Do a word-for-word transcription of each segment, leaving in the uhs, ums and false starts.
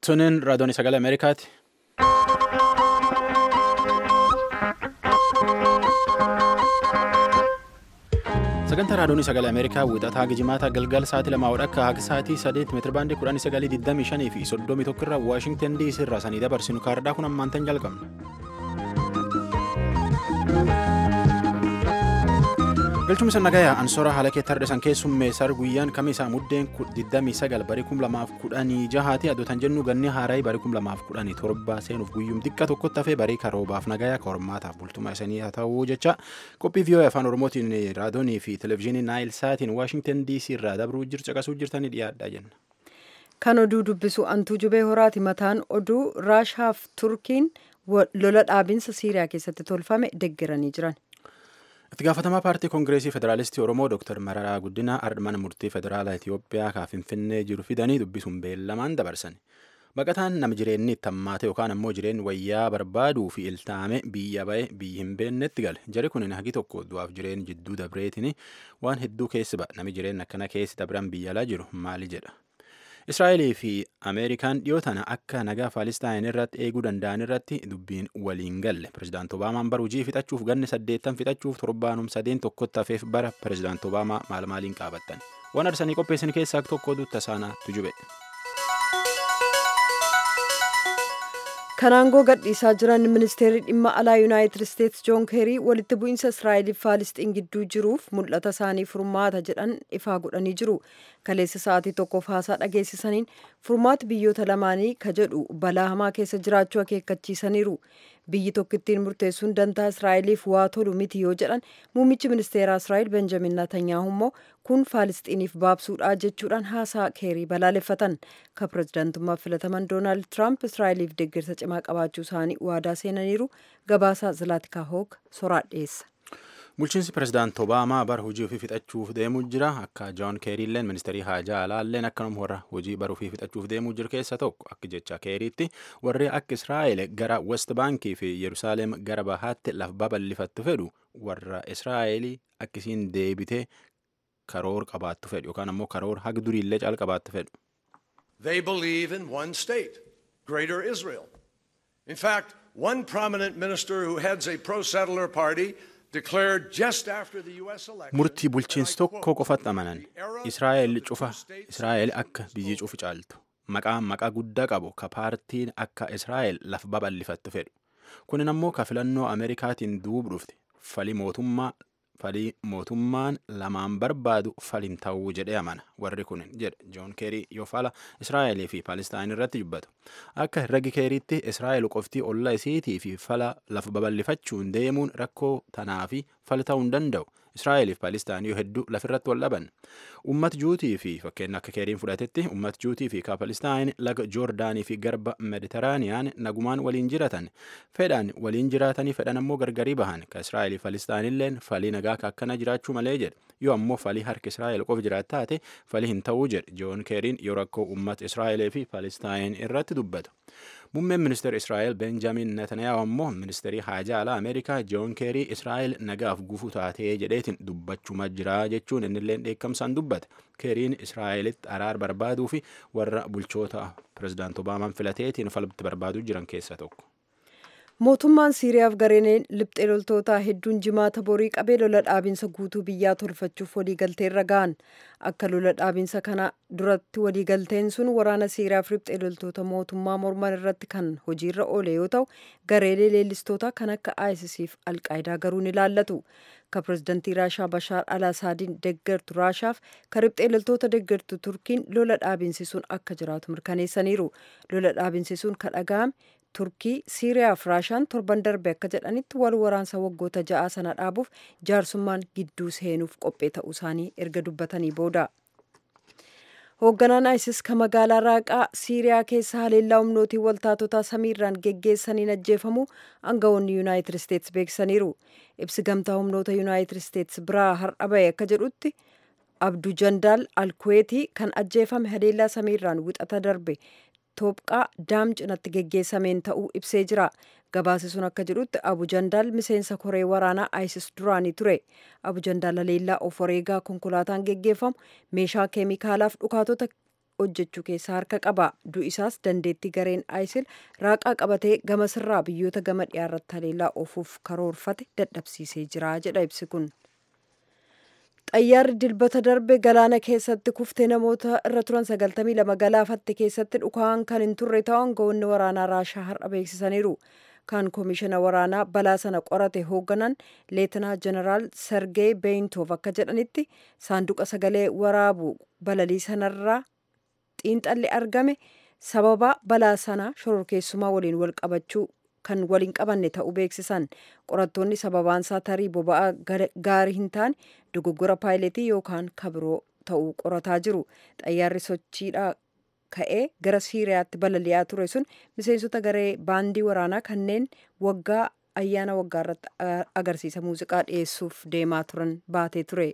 Tunin raadiyoon sagalee Ameerikaati. Sagantaa raadiyoon sagalee Ameerikaa wixataa gijimaata galgal sa'aatii lamaa akka haga sa'aatii sadeet meetira baandii kudhanii sagalii digdamii shanii fi soddomii tokko irraa Waashingtan D C irraa sanii dabarsinu kaardhaa kun ammaantan jalqabna. Galchuma sana nagayaa ansoora haala keetti hardhisan keessummeessar guyyaan kamisaa muddeen digdamii sagal barii kum lamaaf kudhanii jahaati addootan jennu ganni haaraayii barii kum lamaaf kudhanii torba seenuuf guyyum xiqqa tokkotti hafee barii karoobaaf nagayaa kormaataaf bultumaa isanii haa ta'uu jecha qophii vii'oo afaan oromootiin raadiyoonii fi televezyiinii naayil saatiin waashingtan diisii irraa dabruu caqasuu jirtanii dhiyaadhaa jenna. Kan oduu dubbisu antuu jubee horaati mataan oduu raashaaf turkiin lola dhaabinsa siiriyaa keessatti tolfame deeggaranii jiran. Itti gaafatamaa paartii koongireesii federaalistii Oromoo Dooktar Mararaa Guddinaa Ardmana Murtii Federaalaa Itiyoophiyaa kaa Finfinnee jiru fidanii dubbisuun beellamaan dabarsan. Baqataan nama jireenyi itti hammaate yookaan ammoo jireenyi wayyaa barbaaduu fi iltaame biyya ba'e biyyi hin beeknetti gale. Jari kun hagi tokko du'aaf jireenyi jidduu dabreetiin waan hedduu keessi ba'a. Nami jireenyi akkana keessi dabran biyya alaa jiru maali jedha. Israa'elii fi Ameerikaan dhiyoo tana akka nagaa Faalistaan irratti eeguu danda'an irratti dubbiin waliin galle. Pireezidaanti Obaamaan bara hojii fixachuuf ganni saddeettan fixachuuf torbaanum sadeen tokkotti hafeef bara Pireezidaanti Obaamaa maal maaliin qaabattan. Waan arsanii qopheessan keessaa tokko duuta saanaa tujube. Kan aangoo gadhiisaa jiran ministeerri dhimma alaa yuunaayitid isteetsi joon keerii walitti bu'iinsa israa'elii fi faalisxiin gidduu jiruuf mul'ata isaanii furmaata jedhan ifaa godhanii jiru. Kaleessa sa'aatii tokkoof haasaa dhageessisaniin furmaati biyyoota lamaanii ka jedhu balaa hamaa keessa jiraachuu akeekkachiisaniiru. Biyyi tokko ittiin murteessuun dantaa israa'eliif waa tolu miti yoo jedhan muummichi ministeeraa israa'el benjamin Netanyahu immoo kun faalisxiiniif baabsuudha jechuudhaan haasaa keerii balaaleffatan. Ka pireezidaantummaaf filataman doonaald tiraamp israa'eliif deeggarsa cimaa qabaachuu isaanii waadaa seenaniiru. Gabaasaa Zilaatika Hoog soraa dhiyeessa. Bulchiinsi pireezidaanti Obaamaa bara hojii ofii fixachuuf deemuu jira. Akka Joon Keeriilleen ministeerii haajaa alaalleen akkanuma warra hojii bara ofii fixachuuf deemuu jiru keessa tokko. Akka jecha Keeriitti warri akka Israa'el gara West Baankii fi Yerusaalem gara bahaatti lafa babal'ifattu fedhu warra Israa'el akkasiin deebitee karoor qabaattu fedhu yookaan ammoo karoor haga duriillee caal qabaattu fedhu. They believe in one state, Greater Israel. In fact, one prominent minister who heads a pro-settler party Murtii bulchiinsi tokko qofatti amanan Israa'el cufa Israa'el akka biyyi cufu caaltu maqaa maqaa guddaa qabu ka paartiin akka Israa'el lafa babal'ifattu fedhu. Kunin ammoo ka filannoo Ameerikaatiin duuba dhufte falii mootummaa falii mootummaan lamaan barbaadu faliin ta'uu jedhee amana warri kunin jedhe Joon Keerii yoo fala Israa'elii fi Paalistaan irratti dubbatu. Akka herregi Keeriitti Israa'el qoftii olla isiitii fi fala lafa babal'ifachuun deemuun rakkoo tanaa fi fali ta'uu hin danda'u. Israa'elii fi Paalistaan yoo hedduu lafirratti wal dhaban. Uummat Juutii fi fakkeenya akka Keeriin fudhatetti uummat Juutii fi Paalistaan laga Joordaanii fi garba Mediteraaniyaan nagumaan waliin jiratan. Fedhaan waliin jiraatanii fedhan ammoo gargarii bahan. Ka Israa'elii fi Paalistaanilleen falii nagaa ka akkana jiraachuu malee jedhe. Yoo ammoo falii harka Israa'el qofa jiraat taate falii hin ta'uu jedhe Joon Keeriin yoo rakkoo uummat Israa'elii fi Paalistaan irratti dubbatu. Muummeen ministeera Israa'el Benjamin Netanyahu ammoo ministeerii haajaa alaa Ameerikaa Joon Keerii Israa'el nagaaf gufuu taatee jedheetiin dubbachuma jira jechuun innilleen dheekkamsaan dubbate. Keeriin Israa'elitti araara barbaaduu fi warra bulchoota pireezidaanti Obaamaan filateetiin falatti barbaaduu jiran keessaa tokko. Mootummaan Siiriyaaf gareen liphxee loltootaa hedduun jimaata borii qabee lola dhaabinsa guutuu biyyaa tolfachuuf waliigalteerra ga'an. Akka lola dhaabinsa kana duratti waliigalteen sun waraana Siiriyaaf liphxee loltoota mootummaa morman irratti kan hojiirra oole yoo ta'u gareelee leellistootaa kan akka ISIS fi Alqaayidaa garuu ni ilaallatu. Ka pireezidantii Raashaa Bashaar al-Asaadiin deeggartu Raashaaf ka liphxee loltoota deeggartu Turkiin lola dhaabinsi sun akka jiraatu mirkaneessaniiru. Lola dhaabinsi sun ka dhaga'ame Turkii, Siiriyaa fi Raashaan torban darbe akka jedhanitti wal waraansa waggoota ja'aa sana dhaabuuf jaarsummaan gidduu seenuuf qophee ta'uu isaanii erga dubbatanii booda. Hoogganaan ISIS ka magaalaa Raaqaa Siiriyaa keessa haleellaa humnootii waltaatotaa samiirraan geggeessaniin ajjeefamu aangawoonni Yuunaayitid Isteetsi beeksisaniiru. Ibsi gamtaa humnoota Yuunaayitid Isteetsi biraa har'a bahe akka jedhutti Abduu Jandaal Alkuweetii kan ajjeefame haleellaa samiirraan wixata darbe. Itoophiyaa daam cinatti geggeessameen ta'uu ibsee jira. Gabaasi sun akka jedhutti Abu Jandaal miseensa koree waraanaa ISIS duraanii ture. Abu Jandaal haleellaa of wareegaa konkolaataan geggeeffamu meeshaa keemikaalaaf dhukaatota hojjechuu keessaa harka qaba. Du'isaas dandeettii gareen ISIL raaqaa qabatee gamasirraa biyyoota gama dhiyaarratti haleellaa oofuuf karoorfate dadhabsiisee jira jedha ibsi kun. Xayyaarri dilbata darbe galaana keessatti kuftee namoota irra turan sagaltamii lama galaafatte keessatti dhukaan kan hin turre ta'an goonni waraanaa Raashaa har'a beeksisaniiru. Kan koomishina waraanaa balaa sana qorate hoogganan leetinaa jeneraal Sergey Beintov akka jedhanitti saanduqa sagalee waraabu balalii sanarraa xiinxalli argame sababa balaa sana shororkeessummaa waliin wal qabachuu kan waliin qabanne ta'uu beeksisan. Qorattoonni sababaansaa tarii boba'aa gaarii hin taane dogoggora paayiletii yookaan kabiroo ta'uu qorataa jiru. Xayyaarri sochiidhaa ka'ee gara Siiriyaatti balali'aa ture sun miseensota garee baandii waraanaa kanneen waggaa ayyaana waggaa irratti agarsiisa muuziqaa dhiyeessuuf deemaa turan baatee ture.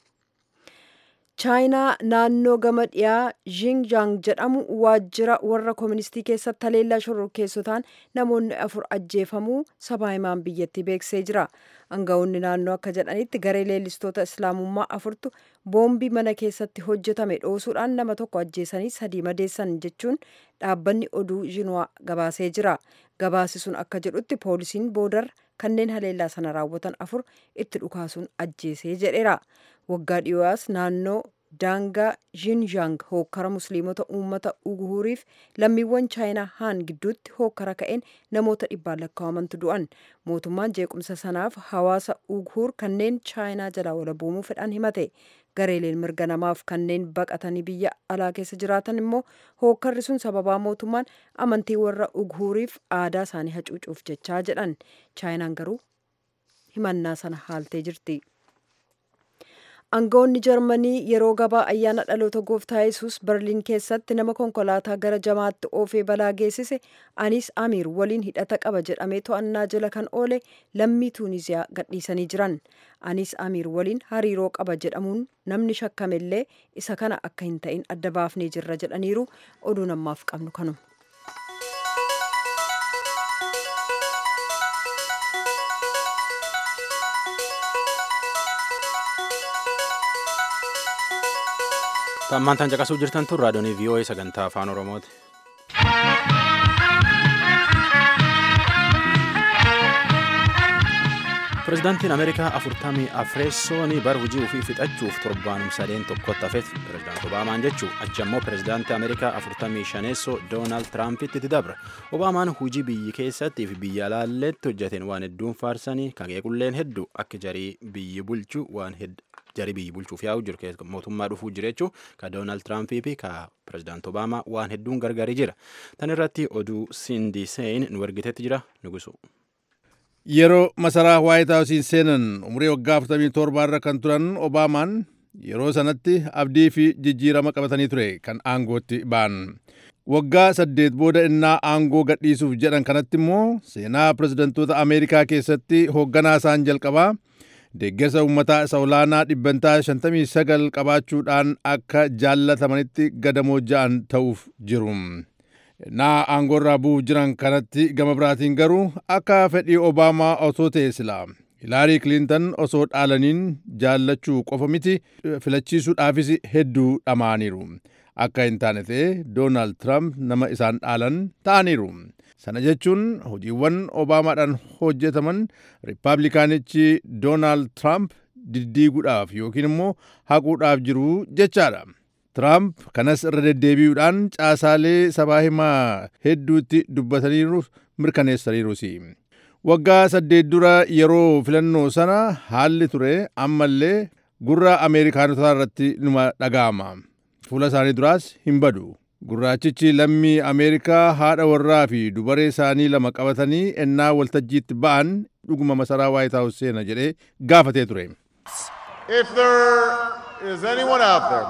Chaayinaa naannoo gama dhiyaa Xinjiang jedhamu waajjira warra kooministii keessatti haleellaa shororkeessotaan namoonni afur ajjeefamuu sabaa himaan biyyattii beeksisee jira. Aangawoonni naannoo akka jedhanitti garee leellistoota islaamummaa afurtu boombii mana keessatti hojjetame dhoosuudhaan nama tokko ajjeesanii sadii madeessan jechuun dhaabbanni oduu Xinhua gabaasee jira. Gabaasi sun akka jedhutti poolisiin boodarra kanneen haleellaa sana raawwatan afur itti dhukaasuun ajjeesee jedheera. Waggaa dhiyoos naannoo daangaa Xinjiang hookkara musliimota uummata Uguuriif lammiiwwan Chaayinaa haan gidduutti hookkara ka'een namoota dhibbaan lakkaa'amantu du'an. Mootummaan jeequmsa sanaaf hawaasa Uguur kanneen Chaayinaa jalaa walaboomuu fedhan himate. Gareeleen mirga namaaf kanneen baqatanii biyya alaa keessa jiraatan immoo hookkarri sun sababaa mootummaan amantii warra Uguuriif aadaa isaanii hacuucuuf jechaa jedhan. Chaayinaan garuu himannaa sana haaltee jirti. Aangawoonni Jarmanii yeroo gabaa ayyaana dhaloota gooftaa Yesuus Berliin keessatti nama konkolaataa gara jamaatti oofee balaa geessise Anis Amiir waliin hidhata qaba jedhamee to'annaa jala kan oole lammii Tuuniziyaa gadhiisanii jiran. Anis Amiir waliin hariiroo qaba jedhamuun namni shakkamellee isa kana akka hin ta'in adda baafnee jirra jedhaniiru. Oduu namaaf qabnu kanuma. Tammaan tan caqasuu jirtan tun raadiyoonii V O A sagantaa afaan Oromooti. Pireezidaantiin Ameerikaa afurtamii afreessoon bara hojii ofii fixachuuf torbaanum sadeen tokkotti hafeef pireezidaanti Obaamaan jechuu achi ammoo pireezidaantii Ameerikaa afurtamii shaneessoo Doonaald Tiraampitti itti dabra. Obaamaan hojii biyyi keessattii fi biyya alaalleetti hojjeteen waan hedduun faarsanii kageequlleen hedduu akka jarii biyyi bulchuu waan hedduu. Jarii biyyi bulchuuf yaa'u jiru keessa mootummaa dhufuu jira jechuun ka Doonaald Tiraampii fi ka pireezidaanti Obaamaa waan hedduun gargaarii jira. Tan irratti oduu Sindi Sein nu ergiteetti jira nugusu. Yeroo masaraa Waayit Haawusiin seenan umurii waggaa afurtamii torbaarra kan turan Obaamaan yeroo sanatti abdii fi jijjiirama qabatanii ture kan aangootti ba'an. Waggaa saddeet booda innaa aangoo gadhiisuuf jedhan kanatti immoo seenaa pireezidantoota Ameerikaa keessatti hoogganaa isaan jalqabaa deeggarsa uummataa isa olaanaa dhibbantaa shantamii sagal qabaachuudhaan akka jaallatamanitti gadamoo ja'an ta'uuf jiru. Naa aangoorraa bu'uuf jiran kanatti gama biraatiin garuu akka fedhii Obaamaa osoo ta'e silaa Hilaarii Kiliintan osoo dhaalaniin jaallachuu qofa miti filachiisuudhaafis hedduu dhamaaniiru. Akka hin taane ta'e Doonaald Tiraamp nama isaan dhaalan ta'aniiru. Sana jechuun hojiiwwan Obaamaadhaan hojjetaman Riippaabilikaanichi Doonaald Tiraamp diddiiguudhaaf yookiin immoo haquudhaaf jiru jechaadha. Tiraamp kanas irra deddeebi'uudhaan caasaalee sabaa himaa hedduutti dubbataniiru mirkaneessaniirus. Waggaa saddeet dura yeroo filannoo sana haalli ture ammallee gurra Ameerikaanotaa irratti numa dhaga'ama. Fuula isaanii duraas hin badu. Gurraachichi lammii Ameerikaa haadha warraa fi dubaree isaanii lama qabatanii ennaa waltajjiitti ba'an dhuguma masaraa Waayit Haawus seena jedhee gaafatee ture. If there is anyone out there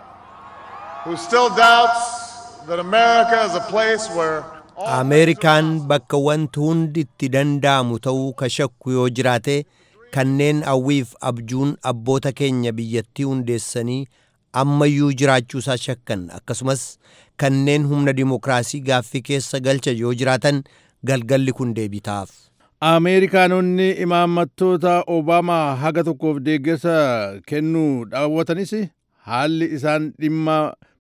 who still doubts that America is a place where Ameerikaan bakka wanti hundi itti danda'amu ta'uu ka shakku yoo jiraate kanneen hawwiif abjuun abboota keenya biyyattii hundeessanii ammayyuu jiraachuusaa shakkan akkasumas kanneen humna dimookiraasii gaaffii keessa galcha yoo jiraatan galgalli kun deebii ta'aaf. Ameerikaanonni imaammattoota Obaamaa haga tokkoof deeggarsa kennuu daawwatanis haalli isaan dhimma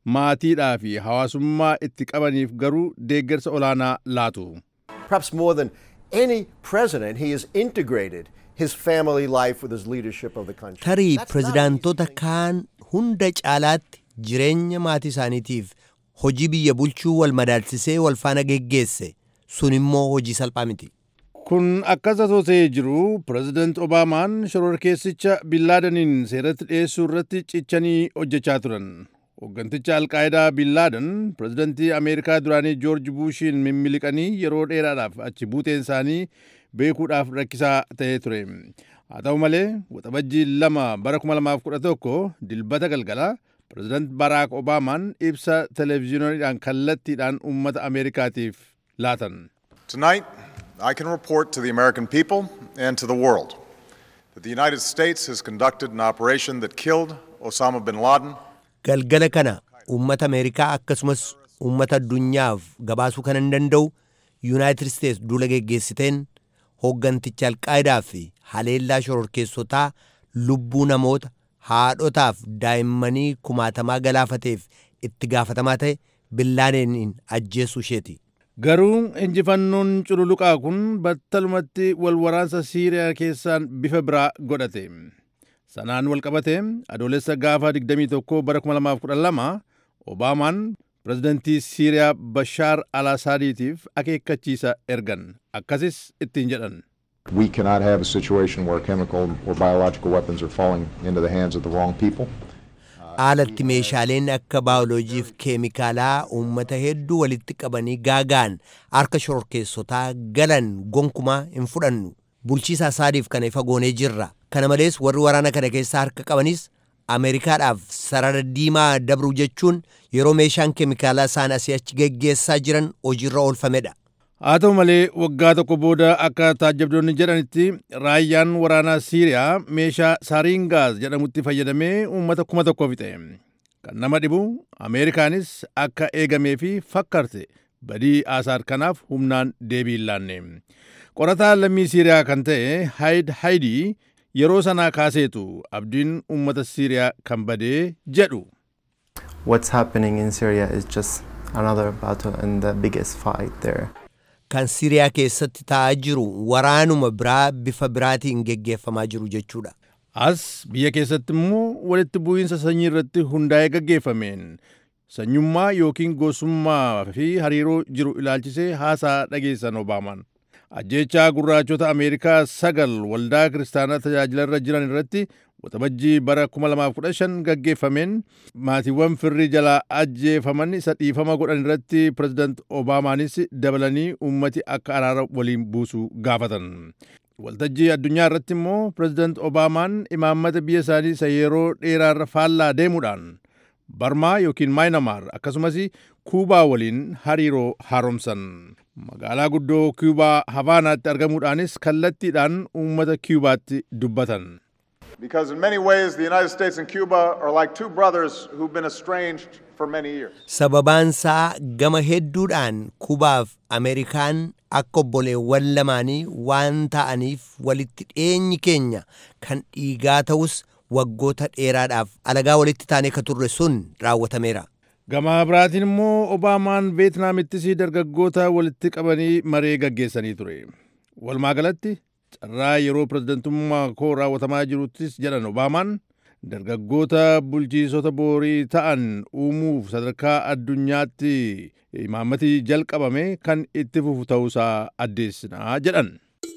maatiidhaa fi hawaasummaa itti qabaniif garuu deeggarsa olaanaa laatu. Perhaps more than any president, he has integrated his family life with his leadership of the country. Tarii pirezidaantota kaan hunda caalaatti jireenya maatii isaaniitiif hojii biyya bulchuu wal madaalsisee wal faana geggeesse. Sun immoo hojii salphaa miti. Kun akkas osoo ta'ee jiru pirezidaant Obaamaan shororkeessicha Bin Laadeniin seeratti dhiyeessuu irratti cichanii hojjechaa turan. Hoogganticha Alqaayidaa Bin Laaden pirezidaantii Ameerikaa duraanii Joorji Buushiin mimmiliqanii yeroo dheeraadhaaf achi buuteen isaanii beekuudhaaf rakkisaa ta'ee ture. Haa ta'u malee waxabajjii lama bara kuma lamaaf kudha tokko dilbata galgala pirezidaant Baraak Obaamaan ibsa televezyiinoodhaan kallattiidhaan uummata Ameerikaatiif laatan. Tonight, I can report to the American people and to the world that the United States has conducted an operation that killed Osama bin Laden. Galgala kana uummata Ameerikaa akkasumas uummata addunyaaf gabaasuu kan hin danda'u Yuunaayitid Isteets duula geggeessiteen hoogganticha Alqaayidaa fi haleellaa shororkeessotaa lubbuu namoota haadhotaaf daa'immanii kumaatamaa galaafateef itti gaafatamaa ta'e Bin Laadeniin ajjeesuu isheeti. Garuu injifannoon cululuqaa kun battalumatti wal waraansa Siiriyaa keessaan bifa biraa godhate. Sanaan wal qabate adoolessa gaafa digdamii tokko bara kuma lamaaf kudha lama Obaamaan pirezidantii Siiriyaa Bashaar al-Assaadiitiif akeekkachiisa ergan. Akkasis ittiin jedhan. We cannot have a situation where chemical or biological weapons are falling into the hands of the wrong people. Haalatti meeshaaleen akka baayoloojiif keemikaalaa uummata hedduu walitti qabanii gaagaan harka shororkeessotaa galan gonkumaa hin fudhannu. Bulchiisa Assaadiif kana ifa goonee jirra. Kana malees warri waraana kana keessa harka qabanis Ameerikaadhaaf sarara diimaa dabruu jechuun yeroo meeshaan keemikaalaa isaan asii achi geggeessaa jiran hojiirra oolfamedha. Haa ta'u malee waggaa tokko booda akka taajjabdoonni jedhanitti raayyaan waraanaa Siiriyaa meeshaa saariingaaz jedhamutti fayyadamee uummata kuma tokko fixe. Kan nama dhibu Ameerikaanis akka eegamee fi fakkaate badii Asaad kanaaf humnaan deebii hin laanne. Qorataa lammii Siiriyaa kan ta'e Haid Haidii yeroo sanaa kaaseetu abdiin uummata Siiriyaa kan badee jedhu. What's happening in Syria is just another battle and the biggest fight there. Kan Siiriyaa keessatti ta'aa jiru waraanuma biraa bifa biraatiin geggeeffamaa jiru jechuudha. As biyya keessatti immoo walitti bu'iinsa sanyii irratti hundaa'ee gaggeeffameen sanyummaa yookiin gosummaa fi hariiroo jiru ilaalchisee haasaa dhageessan Obaamaan. Ajjeechaa gurraachota Ameerikaa sagal waldaa kiristaanaa tajaajilarra jiran irratti waxabajjii bara kuma lamaaf kudha shan gaggeeffameen maatiiwwan firrii jalaa ajjeefaman isa dhiifama godhan irratti pirezidaant Obaamaanis dabalanii uummati akka araara waliin buusu gaafatan. Waltajjii addunyaa irratti immoo pirezidaant Obaamaan imaammata biyya isaanii isa yeroo dheeraarra faallaa deemuudhaan Barmaa yookiin Maayinamaar akkasumas Kuubaa waliin hariiroo haaromsan. Magaalaa guddoo Kuubaa Havaanaatti argamuudhaanis kallattiidhaan uummata Kuubaatti dubbatan. Because in many ways the United States and Cuba are like two brothers who've been estranged for many years. Sababaansaa gama hedduudhaan Kubaaf Ameerikaan akka obboleewwan lamaanii waan ta'aniif walitti dhiyeenyi keenya kan dhiigaa ta'us waggoota dheeraadhaaf alagaa walitti taanee ka turre sun raawwatameera. Gama biraatiin immoo Obaamaan Veetnaamittis dargaggoota walitti qabanii maree gaggeessanii ture. Walumaa galatti carraa yeroo pirezidantummaa koo raawwatamaa jiruttis jedhan Obaamaan dargaggoota bulchiisota boorii ta'an uumuuf sadarkaa addunyaatti imaammati jalqabame kan itti fufu ta'uusaa addeessinaa jedhan.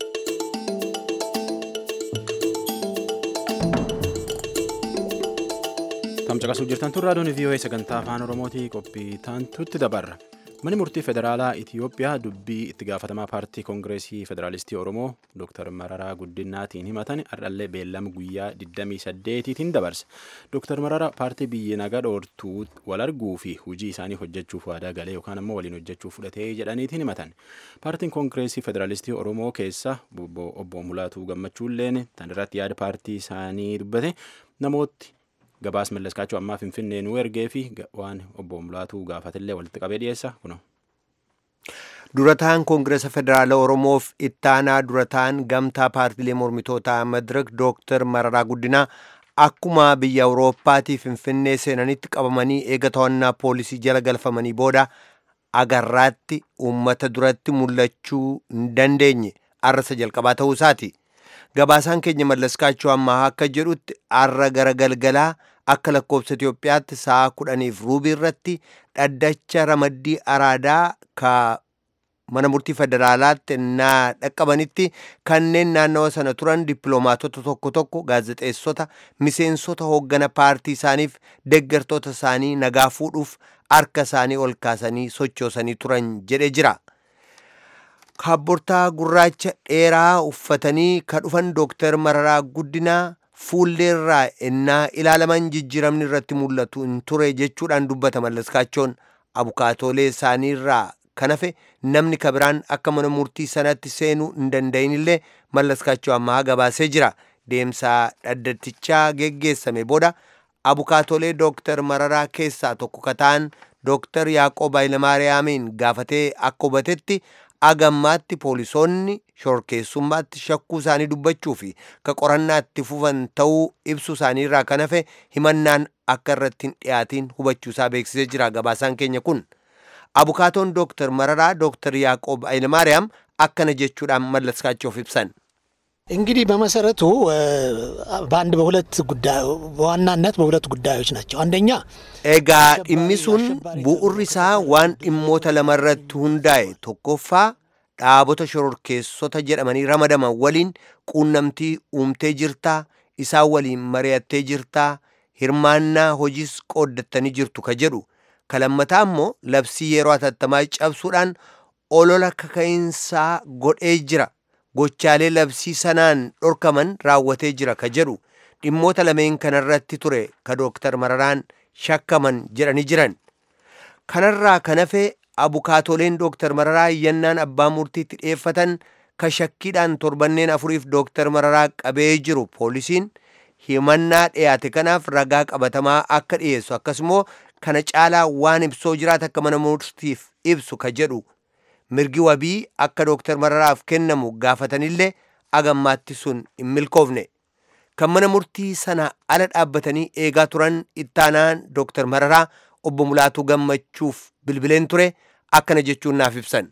Tamcaqasuu jirtan tun raadiyoon V O A sagantaa afaan Oromootii qophii taantutti dabarra. Manni murtii federaalaa Itiyoophiyaa dubbii itti gaafatamaa paartii Koongireesii Federaalistii Oromoo Dooktar Mararaa Guddinaatiin himatan har'allee beellama guyyaa digdamii saddeetiitiin dabarse. Dooktar Mararaa paartii biyya nagaa dhoortuu wal arguu fi hojii isaanii hojjechuuf waadaa galee yookaan ammoo waliin hojjechuuf fudhatee jedhaniitiin himatan. Paartiin Koongireesii Federaalistii Oromoo keessa obbo Mulaatuu Gammachuulleen tan irratti yaada paartii isaanii dubbate namooti gabaas mallaskaachuu ammaa Finfinnee nu ergee fi waan obbo Mulaatuu gaafatillee walitti qabee dhiyeessa kuno. Durataan Koongireesa Federaala Oromoof ittaanaa durataan gamtaa paartiilee mormitootaa Madirak Dooktar Mararaa Guddinaa akkuma biyya Awurooppaatii Finfinnee seenanitti qabamanii eega to'annaa poolisii jala galfamanii booda agarraatti uummata duratti mul'achuu hin dandeenye arrasa jalqabaa ta'uu isaati. Gabaasaan keenya Mallaskaachoo ammaa akka jedhutti arra gara galgalaa akka lakkoofsa Itoophiyaatti sa'a kudhaniif ruubii irratti dhaddacha ramaddii araadaa ka mana murtii federaalaatti naa dhaqqabanitti kanneen naannawa sana turan dippiloomaatota tokko tokko gaazexeessota miseensota hooggana paartii isaaniif deeggartoota isaanii nagaa fuudhuuf harka isaanii ol kaasanii sochoosanii turan jedhe jira. Kaabbortaa gurraacha dheeraa uffatanii ka dhufan Dooktar Mararaa Guddinaa fuulleerraa ennaa ilaalaman jijjiiramni irratti mul'atu hin ture jechuudhaan dubbata Mallaskaachoon. Abukaatoolee isaaniirraa kan hafe namni kabiraan akka mana murtii sanatti seenuu hin danda'inillee Mallaskaachoo ammaa gabaasee jira. Deemsa dhaddatichaa geggeessame booda abukaatoolee Dooktar Mararaa keessaa tokko ka ta'an Dooktar Yaaqoob Hayilamaariyaamiin gaafatee akka hubatetti agammaatti poolisoonni shorkeessummaatti shakkuu isaanii dubbachuu fi ka qorannaa itti fufan ta'uu ibsu isaaniirraa kan hafe himannaan akka irratti hin dhiyaatiin hubachuu isaa beeksisee jira. Gabaasaan keenya kun abukaatoon Dooktar Mararaa Dooktar Yaaqoob Hayilamaariyaam akkana jechuudhaan Mallaskaachoof ibsan. እንግዲህ በመሰረቱ በአንድ በሁለት ጉዳይ በዋናነት በሁለት ጉዳዮች ናቸው። አንደኛ ኤጋ ዲሚሱን ቡኡሪሳ ዋን ዲሞተ ለመረት ሁንዳይ ቶኮፋ ዳቦተ ሾርኬሶተ ጀደመኒ ረመደማ ወሊን ቁነምቲ ኡምቴ ጅርታ ኢሳ ወሊን መሪያቴ ጅርታ ሂርማና ሆጂስ ቆደተኒ ጅርቱ ከጀዱ ከለመታሞ ለብሲ የሯ ተተማይ ጨብሱዳን ኦሎላ ከከይንሳ ጎዴ ጅራ gochaalee labsii sanaan dhorkaman raawwatee jira ka jedhu dhimmoota lameen kanarratti ture ka Dooktar Mararaan shakkaman jedhanii jiran. Kanarraa kan hafe abukaatoleen Dooktar Mararaa iyyannaan abbaa murtiitti dhiyeeffatan ka shakkiidhaan torbanneen afuriif Dooktar Mararaa qabee jiru poolisiin himannaa dhiyaate kanaaf ragaa qabatamaa akka dhiyeessu akkasumoo kana caalaa waan ibsoo jiraata akka mana murtiif ibsu ka jedhu. Mirgi wabii akka Dooktar Mararaaf kennamu gaafatanillee agammaatti sun hin milkoofne. Kan mana murtii sana ala dhaabbatanii eegaa turan ittaanaan Dooktar Mararaa obbo Mulaatuu Gammachuuf bilbileen ture akkana jechuun naaf ibsan.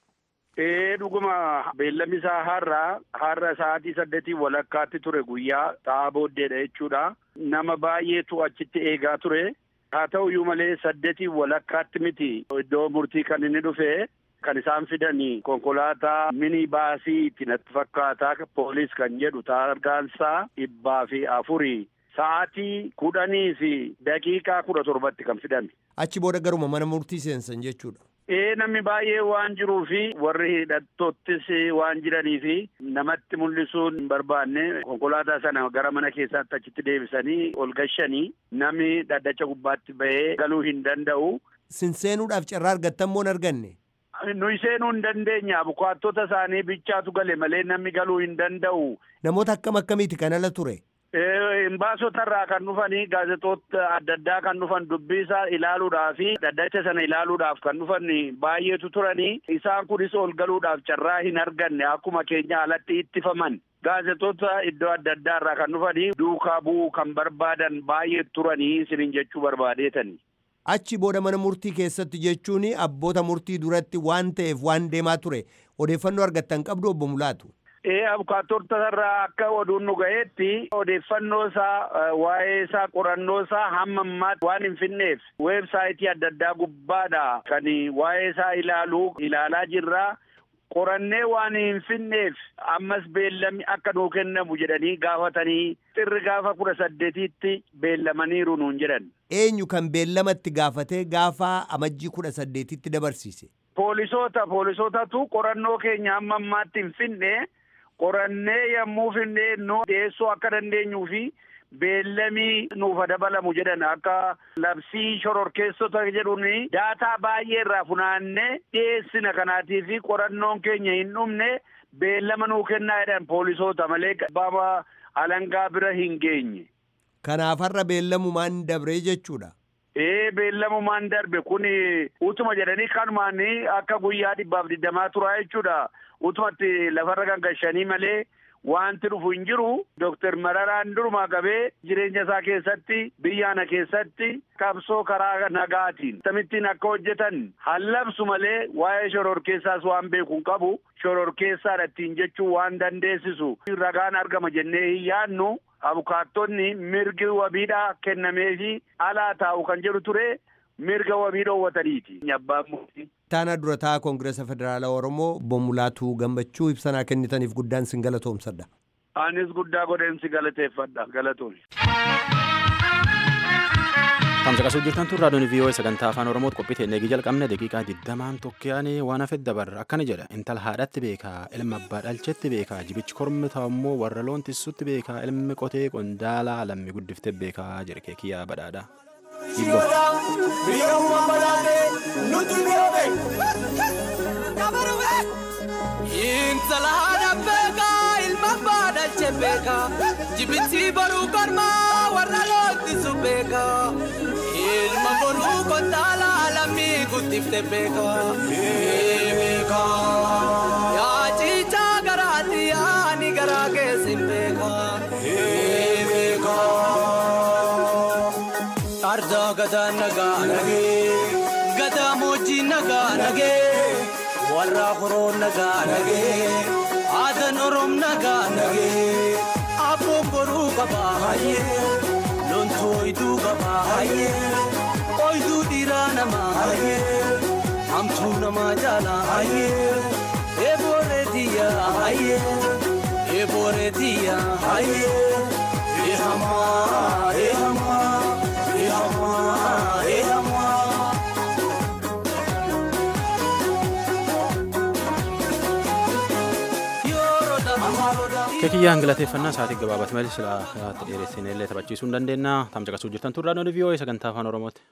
Ee dhuguma beellamni isaa har'a har'a sa'aatii saddeetii walakkaatti ture guyyaa ta'aa booddeedha jechuudha. Nama baay'eetu achitti eegaa ture. Haa ta'u iyyuu malee saddeetii walakkaatti miti iddoo murtii kan inni dhufe. Kan isaan fidanii konkolaataa mini baasii itti natti fakkaataa poolis kan jedhu tarkaansaa dhibbaa fi afurii sa'aatii kudhanii fi daqiiqaa kudha torbatti kan fidan. Achi booda garuma mana murtii seensan jechuudha. Ee namni baay'ee waan jiruu fi warri hidhattoottis waan jiranii fi namatti mul'isuun hin barbaanne konkolaataa sana gara mana keessaatti achitti deebisanii ol gashanii namni dhaddacha gubbaatti bahee galuu hin danda'u. Sinseenuudhaaf carraa argattan moo hin arganne? Nuyi seenuu hin dandeenya. Abukaattota isaanii bichaatu gale malee namni galuu hin danda'u. Namoota akkam akkamiiti kan ala ture? Imbaasota irraa kan dhufanii gaazexoota adda addaa kan dhufan dubbii isaa ilaaluudhaaf fi dhaddacha sana ilaaluudhaaf kan dhufan baay'eetu turanii isaan kunis ol galuudhaaf carraa hin arganne akkuma keenya alatti ittifaman. Gaazexoota iddoo adda addaa irraa kan dhufanii duukaa bu'uu kan barbaadan baay'ee turanii isiniin jechuu barbaadeetani. Achi booda mana murtii keessatti jechuun abboota murtii duratti waan ta'eef waan deemaa ture odeeffannoo argattan qabdu obbo Mulaatu. Ee abukaattota irraa akka oduun nu ga'eetti odeeffannoo isaa waa'ee isaa qorannoo isaa hamma ammaatti waan hin finneef weebsaayitii adda addaa gubbaadha kan waa'ee isaa ilaaluu ilaalaa jirra. Qorannee waan hin finneef ammas beellamni akka nuu kennamu jedhanii gaafatanii xirri gaafa kudha saddeetiitti beellamaniiru nuun jedhan. Eenyu kan beellamatti gaafatee gaafa amajjii kudha saddeetiitti dabarsiise? Poolisoota poolisootatu qorannoo keenya hamma ammaatti hin finne qorannee yommuu finne nu dhiyeessuu akka dandeenyuu fi beellamii nuuf dabalamu jedhan akka labsii shororkeessota jedhuun daataa baay'ee irraa funaannee dhiyeessina kanaatii fi qorannoon keenya hin dhumne beellama nuu kennaa jedhan poolisoota malee baama alangaa bira hin geenye. Kanaaf har'a beellamumaan dabree jechuudha. Ee beellamumaan darbe kun utuma jedhanii kanumaan akka guyyaa dhibbaaf digdamaa turaa jechuudha. Utumatti lafarra gangashanii malee wanti dhufu hin jiru. Dooktar Mararaan durumaa qabee jireenya isaa keessatti biyyaana keessatti qabsoo karaa nagaatiin tamittiin akka hojjetan hallabsu malee waa'ee shororkeessaas waan beeku hin qabu. Shororkeessaadha ittiin jechuu waan dandeessisu ragaan argama jennee hin yaadnu. Abukaattonni mirgi wabiidhaa kennameefi alaa taa'u kan jedhu ture mirga wabii dhoowwataniiti. Abbaan murtii. Taana durataa Koongireesa Federaalaa Oromoo Bommulaatuu Gammachuu ibsanaa kennitaniif guddaan sin galatoomsadha. Anis guddaa godheen si galateeffadha. Galatoon. Tamsa qasuu jirtan tun raadiyoon V O A sagantaa afaan Oromootti qophii teennee jalqabne daqiiqaa digdamaan tokkoyaanii waan hafet dabarra akkana jedha intala haadhatti beekaa ilma abbaa dhalchetti beekaa jibichi kormi ta'ammoo warra loon tissutti beekaa ilmi qotee qondaalaa lammi guddifte beekaa jedhe keekiyyaa badhaadhaa. Intala haadha beekaa ilma abbaa dhalche beekaa jibichi boruu kormaa warra loon tissu beekaa. Ilma boruu qondaalaa lammii guddifte beekaa. Yaa ciichaa garaatti yaani garaa keessin beekaa. Ardaa gadaa nagaa nagee gadaa moojii nagaa nagee warra horoo nagaa nagee aadan oroom nagaa nagee abboon boruu qabaa hayyee. Lontoo iduu qabaa hayyee oyiduu dhiiraa namaa hayyee hamtuu namaa jaalaa hayyee eebooree diyyaa hayyee eebooree diyyaa hayyee eehamaa eehamaa eehamaa eehamaa. Keekiyyaa galateeffannaa sa'aatii gabaabaa malee silaa haati dheeressinee illee taphachiisuu hin dandeenya. Tamsa qasuu jirtan tun raadiyoon V O A sagantaa afaan Oromooti.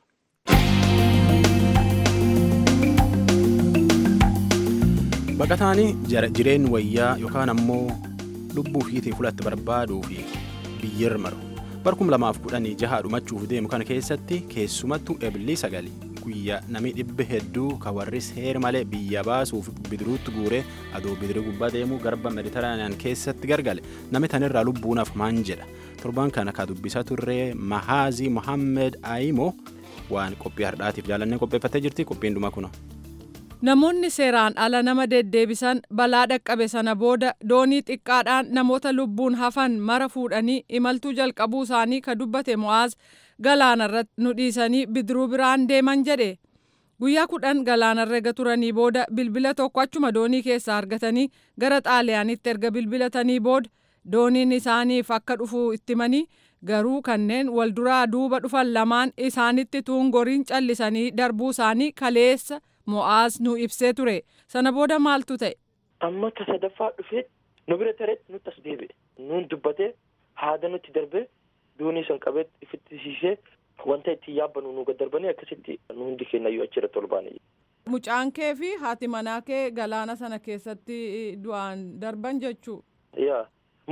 Baqataanii jireenya wayyaa yookaan ammoo lubbuu fiitii fulatti barbaaduu fi biyyirra maru. Barkum lamaaf kudhanii jahaa dhumachuuf deemu kana keessatti keessumattuu ebilii sagali. Guyyaa namni dhibba hedduu ka warri seera malee biyya baasuuf bidiruutti guuree adoo bidiruu gubbaa deemuu garba mediteraaniyaan keessatti gargale namni tanirraa lubbuunaaf maan jedha torban kana ka dubbisaa turree Mahaazii Mohammed Ayimoo waan qophii hardhaatiif jaalannee qopheeffattee jirti qophiin dhuma kuna. Namoonni seeraan ala nama deddeebisan balaa dhaqqabe sana booda doonii xiqqaadhaan namoota lubbuun hafan mara fuudhanii imaltuu jalqabuu isaanii ka dubbate Mo'aaz galaanarratti nu dhiisanii bidiruu biraan deeman jedhe. Guyyaa kudhan galaanarra ega turanii booda bilbila tokko achuma doonii keessaa argatanii gara xaaliyaanitti erga bilbilatanii booda dooniin isaaniif akka dhufu ittimanii garuu kanneen wal duraa duuba dhufan lamaan isaanitti tuungoriin callisanii darbuu isaanii kaleessa Mo'aaz nu ibsee ture. Sana booda maaltu ta'e? Amma ka sadaffaa dhufee nu bira tareetti nutti as deebi'e. Nuun dubbatee haada nutti darbee doonii san qabee ifittisiisee wanta itti yaabbanu nu gaddarbanii akkasitti nu hundi kennayyuu achirratti ol baane. Mucaan kee fi haati manaa kee galaana sana keessatti du'aan darban jechuu? Yaa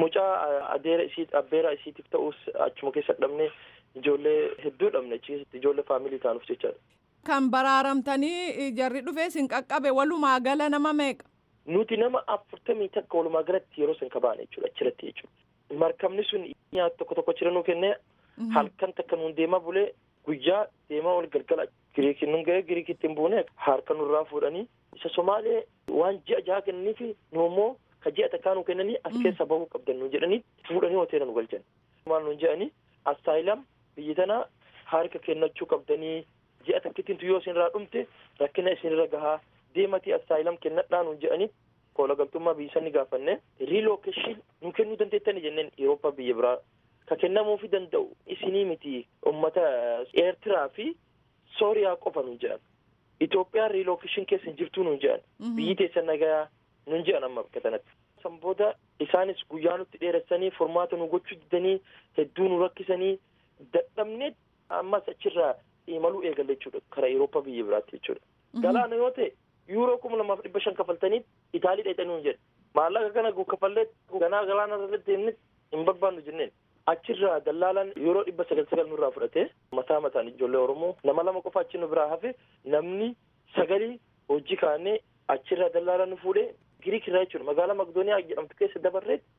mucaa adeera isii abbeera isiitiif ta'us achuma keessa dhabnee ijoollee hedduu dhabne achi keessatti ijoollee faamilii taanuuf jechaadha. Kan baraaramtanii jarri dhufee sin qaqqabe walumaa gala nama meeqa? Nuti nama afurtamii takka walumaa galatti yeroo san kabaane jechuudha achirratti jechuudha. Markabni sun nyaata tokko tokko achirra nuu kennee halkan takka nuun deemaa bulee guyyaa deemaa wal galgala Giriikii nun ga'ee Giriikitti hin buune harka nurraa fuudhanii isa Somaalee waan ji'a jaha kennaniifi nu immoo ka ji'a takkaa nuu kennanii as keessa bahuu qabdan nuun jedhanii fuudhanii hoteela nu galchan. Maal nuun jedhanii astaayilam biyyi tanaa harka kennachuu qabdanii ji'a takkittiin yoo isinirraa dhumte rakkina isinirra gahaa deematii astaayilam kennadhaa nuun jedhanii koola galtummaa biyyi sanni gaafanne riilookeeshin nu kennuu dandeettani jenneen Awurooppaa biyya biraa ka kennamuufi danda'u isinii miti ummata Eertiraa fi Sooriyaa qofa nuun jedhan Itoophiyaan riilookeeshin keessa hin jirtuu nuun jedhan biyyi teessan nagayaa nuun jedhan amma bakka sanatti. San booda isaanis guyyaa nutti dheeressanii formaata nu gochuu didanii hedduu nu rakkisanii dadhabnee ammas achirraa imaluu eegalle jechuudha karaa Awurooppaa biyya biraatti jechuudha. Galaana yoo ta'e yuuroo kuma lamaaf dhibba shan kafaltanii Itaalii dheedhanii nuun jedhe maallaqa kana kafallee ganaa galaana irratti deemne hin barbaannu jenneen. Achirraa dallaalaan yeroo dhibba sagal sagal nurraa fudhatee mataa mataan ijoollee Oromoo nama lama qofa achi nu biraa hafe namni sagalii hojii kaanee achirraa dallaalaan nu fuudhee Giriik irraa jechuudha magaalaa Makdooniyaa jedhamtu keessa dabarree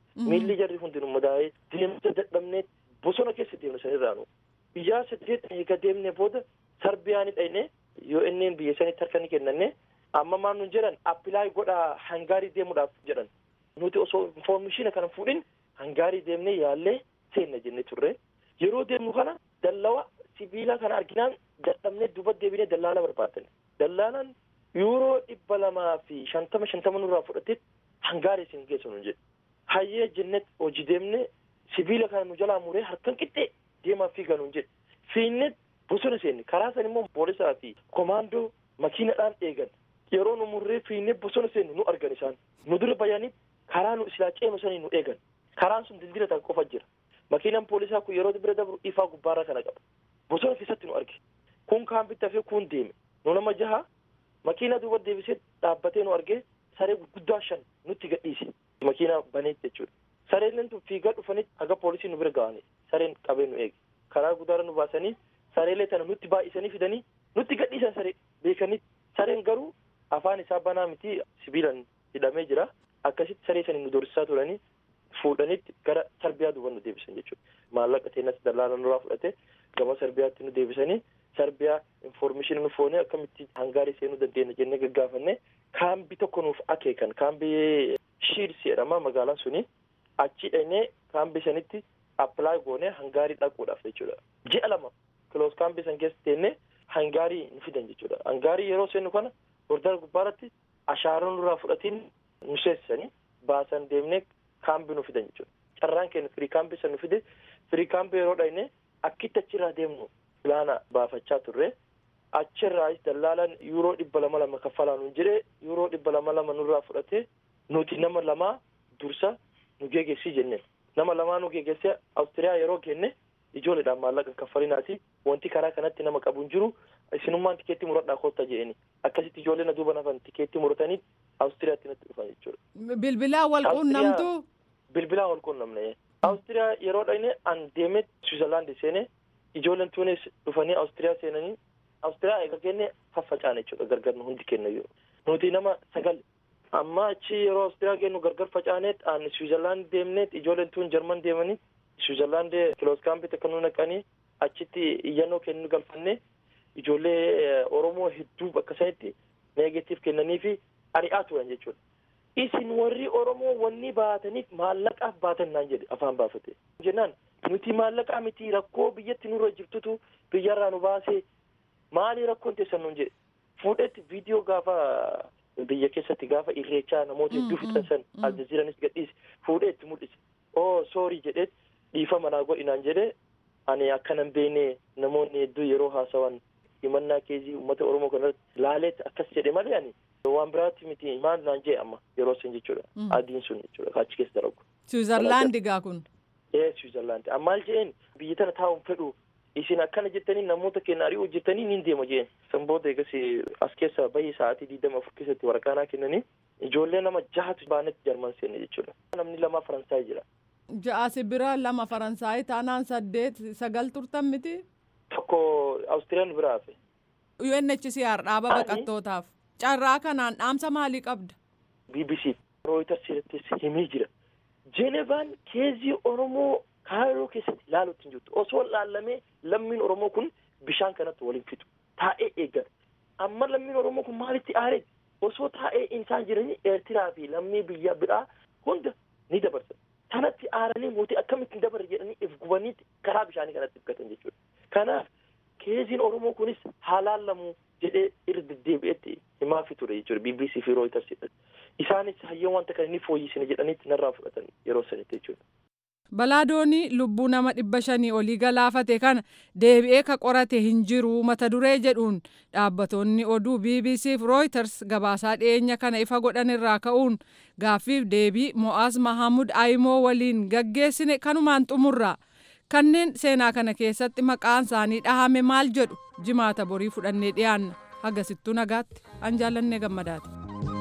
miilli jarri hundinuu madaa'ee deemsa dadhabnee bosona keessa deemne sanirraanu biyyaa saddeet eega deemne booda Sarbiyaan dhayne yoo inneen biyya sanitti harka ni kennanne amma maan nun jedhan appilaay godhaa Hangaarii deemuudhaaf jedhan nuti osoo infoormeeshina kana fuudhin Hangaarii deemnee yaallee seenna jenne turre yeroo deemnu kana dallawa sibiila kana arginaan dadhabnee duuba deebinee dallaala barbaadan dallaalaan yuuroo dhibba lamaa fi shantama shantama nurraa fudhatee Hangaarii isin geessu nun jedhe hayyee jennet hojii deemne sibiila kana nu jalaa muree harkan qixxee deemaa fiigaa nun jedhe fiinnet bosona seenne karaa san immoo poolisaa fi komaandoo makiinadhaan eegan yeroo nu murree fiinne bosona seenne nu argan isaan nu dura bayanii karaa nu silaa ceenu sanii nu eegan karaan sun dildira tan qofa jira makiinaan poolisaa kun yeroo bira dabru ifaa gubbaarraa kana qaba bosona keessatti nu arge kun kaan bittaa fi kun deeme nu nama jaha makiina duuba deebisee dhaabbatee nu arge saree gurguddaa shan nutti gadhiise makiinaa baneetti jechuudha sareen tun fiigaa dhufanii haga poolisii nu bira ga'anii sareen qabee nu eege karaa guddaarra nu baasanii sareelee tana nutti baay'isanii fidanii nutti gadhiisan saree beekanii sareen garuu afaan isaa banaa miti sibiilaan hidhamee jira akkasitti saree sanii nu dorsisaa turanii fuudhanitti gara Sarbiyaa duuba nu deebisan jechuudha maallaqa teenas dallaala nurraa fudhate gama Sarbiyaatti nu deebisanii Sarbiyaa infoormeeshinii nu foonee akkamitti Hangaarii seenuu dandeenya jennee gaggaafanne kaambii tokko nuuf akeekan kaambii Shiids jedhama magaalaan suni achi dhaynee kaambii sanitti appilaay goonee Hangaarii dhaquudhaaf jechuudha ji'a lama kiloos kaambii san keessa teennee Hangaarii nu fidan jechuudha Hangaarii yeroo seennu kana bordar gubbaarratti ashaaraa nurraa fudhatiin nu seessanii baasan deemnee kaambii nu fidan jechuudha carraan keenya firii kaambii san nu fide firii kaambii yeroo dhaynee akkitti achirraa deemnu pilaana baafachaa turre achirraas dallaalaan yuuroo dhibba lama lama kaffalaa nu jire yuuroo dhibba lama lama nurraa fudhatee nuti nama lamaa dursa nu geeggeessii jenneen nama lamaa nu geeggeessee Awustiriyaa yeroo kenne ijoolleedhaan maallaqa kaffalinaati wanti karaa kanatti nama qabu hin jiru isinummaan tikeetti muradhaa koottaa jedheni akkasitti ijoollee na duuba nafan tikeetti muratanii Awustiriyaatti natti dhufan jechuudha. Bilbilaa wal quunnamtu? Bilbilaa wal quunnamne Awustiriyaa yeroo dhayne an deemee Switzerland seene ijoolleen tuunis dhufanii Awustiriyaa seenanii Awustiriyaa eega kenne faffacaane jechuudha gargar nu hundi kennayyuu nuti nama sagal amma achi yeroo Awustiriyaa kennu gargar facaaneet an Switzerland deemneet ijoolleen tuun Jarman deemanii Switzerland kiloos kaampii akka nu naqanii achitti iyyannoo kennu galfanne ijoollee Oromoo hedduu bakka sanitti neegatiif kennanii fi ari'aa turan jechuudha. Isin warri Oromoo wanni baataniif maallaqaaf baatan naan jedhe afaan baafate. Jennaan nuti maallaqaa miti rakkoo biyyatti nurra jirtutu biyyarraa nu baasee maali rakkoon teessan nuun jedhe fuudhetti viidiyoo gaafa biyya keessatti gaafa irreechaa namoota hedduu fixan san aljaziiranis gadhiise fuudheetti mul'ise. Oo soorii jedheet dhiifama naa godhinaan jedhe ani akkanan beene namoonni hedduu yeroo haasawan himannaa keezii uummata Oromoo kanarratti laaleet akkas jedhe malee ani waan biraatti miti maal naan jee amma yeroo sen jechuudha adiin sun jechuudha achi keessa daragu. Switzerland gaa kun. Ee Switzerland ammaal jeen biyya tana taa'uun fedhu isin akkana jettanii namoota keenya ari'uu jettanii niin deema jeen san booda eegas as keessa bahii sa'aatii digdama afur keessatti waraqaanaa kennanii ijoollee nama jahatu baanetti Jarman seenne jechuudha namni lama Faransaay jira. Ja'a Sibira lama Faransaay taanaan saddeet sagal turtan miti. Tokko Awustiriyaan biraa hafe. U N H C R dhaaba baqattootaaf carraa kanaan dhaamsa maalii qabda? B B C Reuters irratti himee jira. Jeenevaan keezii Oromoo Kaayiroo keessatti ilaaluutti hin jirtu. Osoo laallamee lammiin Oromoo kun bishaan kanatti waliin fitu. Taa'ee eeggata. Amma lammiin Oromoo kun maalitti aaree? Osoo taa'ee insaan jiranii Eertiraa fi lammii biyya biraa hunda ni dabarsa. Kanatti aaranii mootii akkamitti dabarre jedhanii if gubaniitti karaa bishaanii kanatti ifgatan jechuudha. Kanaaf keeziin Oromoo kunis haalaallamu jedhee irra deddeebi'etti himaa fi ture jechuudha B B C fi Reuters jedhan. Isaanis hayyoo wanta kana ni fooyyisine jedhaniitti narraa fudhatan yeroo sanitti jechuudha. Balaa doonii lubbuu nama dhibba shanii olii galaafate kana deebi'ee ka qorate hin jiru mata duree jedhuun dhaabbattoonni oduu B B C fi Reuters gabaasaa dhiyeenya kana ifa godhan irraa ka'uun gaaffiif deebii Mo'aaz Mahamud Ayimoo waliin gaggeessine kanumaan xumurra. Kanneen seenaa kana keessatti maqaan isaanii dhahame maal jedhu jimaata borii fudhannee dhiyaanna hagasittuu nagaatti an jaallannee gammadaati.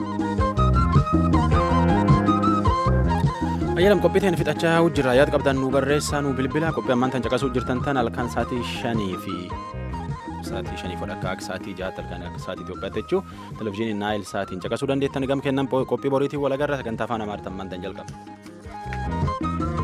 ayyalam qophii ta'een fixachaa hojjirra yaad qabdan nu barreessaa nu bilbila qophii ammaan tan caqasuu jirtan tan halkan sa'aatii shanii fi sa'aatii shanii fodha akka sa'aatii jahaatti halkan akka sa'aatii Itoophiyaatti jechuu televizyiinii naayil sa'aatiin caqasuu dandeettan gam kennan qophii boriitiin walagarra sagantaa afaan amaariffaan ammaan tan jalqaba. Thank you.